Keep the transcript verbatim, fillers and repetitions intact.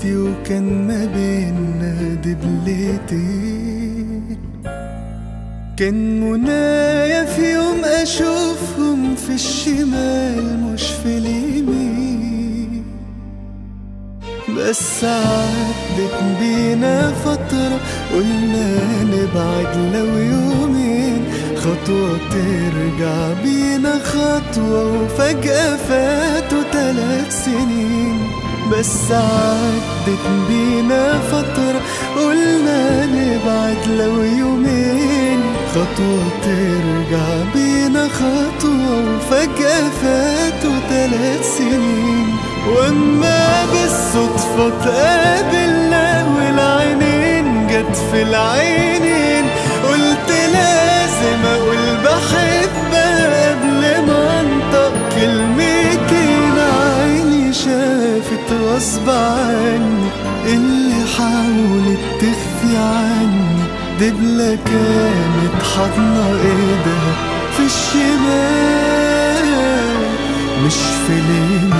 دبلتي وكان ما بينا دبلتين. كان منايا في يوم اشوفهم في الشمال مش في اليمين، بس عدت بينا فترة قلنا نبعد لو يومين، خطوة ترجع بينا خطوة وفجأة فاتوا تلات سنين. بس عدت بينا فترة قلنا نبعد لو يومين، خطوة ترجع بينا خطوة وفجأة فاتوا تلات سنين. واما بالصدفة تقابلنا والعينين جت في العينين، قلت لازم اقول بحبها قبل ما انطق كلمتين. عيني شافت غصب عني اللي حاولت تخفي عني، دبلة كانت حضنة ايدها في الشمال مش في اليمين.